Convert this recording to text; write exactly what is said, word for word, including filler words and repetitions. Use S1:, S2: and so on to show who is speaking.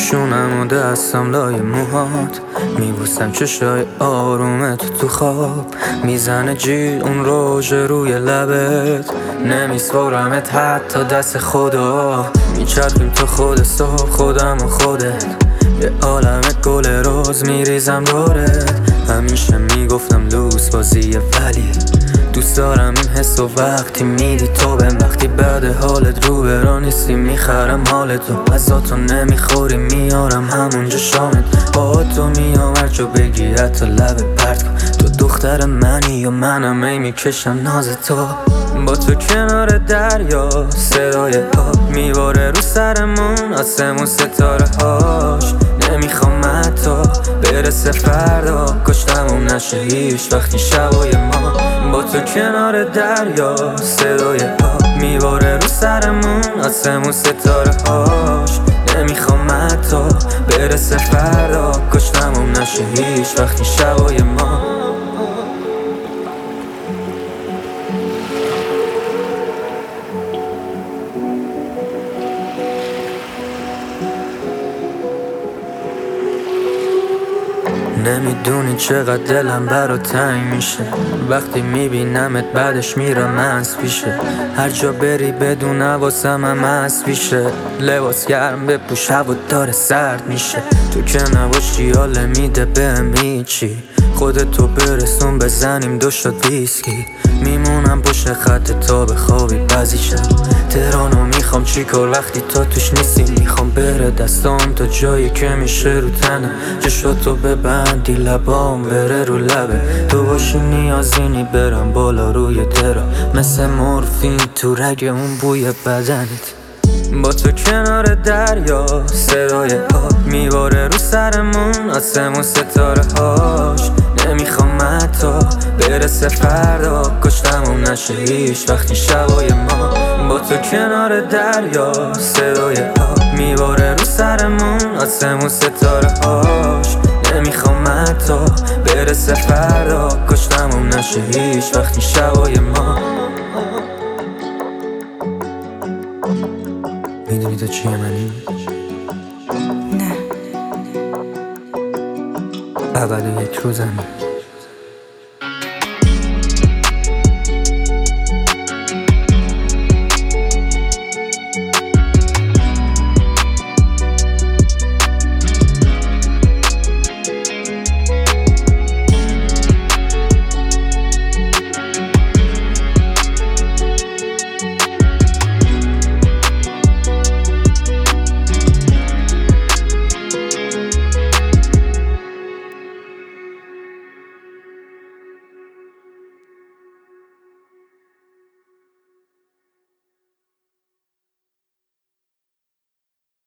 S1: میشونم و دستم لای موهات، میبوسم چشای آرومت تو خواب، میزنه جیغ اون روژ روی لبت، نمیسپارمت حتی دست خدا. میچرخیم تا خود صبح، خودم و خودت، یه عالم گل روز میریزم دورت. همیشه میگفتم لوس بازیه ولی دوست دارم این حس و وقتی میدی تو بهم، وقتی بعد حالت رو برا نیستی میخرم حالتو، غذاتو نمیخوری میارم همونجا شامت، با تو میام هر جا بگی حتی لبت پرت کن. تو دختر منی و منم ای میکشم ناز تو، با تو کنار دریا صدای آب میباره رو سرمون، آسمون ستاره هاش. نمیخوام حتی برسه فردا کشتمون نشه هیچ وقتی شبای ما، با تو کنار دریا صدای آب میباره رو سرمون، آسمون ستاره هاش. نمیخوام حتی برسه فردا کشتمون نشه هیچ وقتی شبای ما. نمیدونی چقدر دلم برا تنگ میشه وقتی میبینمت، بعدش میرم مست پیشه. هر جا بری بدون حواسم هم مست پیشه، لباس گرم بپوش هوا داره سرد میشه. تو که نباشی حال میده بهم هیچی، خودتو برسون بزنیم دو شات ویسکی. میمونم پشت خط تا بخوابی بعضی شب، تهرانو میخوام چیکار وقتی تا توش نیستی. میخوام بره دستام تا جایی که میشه رو تنم، چشاتو ببندی لبام بره رو لبه، تو باشی نیازینی برم بالا روی درا، مثل مورفین تو رگ اون بوی بدنت. با تو کنار دریا صدای آب میباره رو سرمون، آسمون ستاره هاش. نمیخوام حتی برسه فردا کشتمون نشه هیچ وقتی شبای ما، با تو کنار دریا صدای آب میباره رو سرمون، آسمون ستاره هاش. نمیخوام حتی برسه فردا کشتمون نشه هیچ وقتی شبای ما. میدونی تو چیه منی؟
S2: نه
S1: اول یک روزم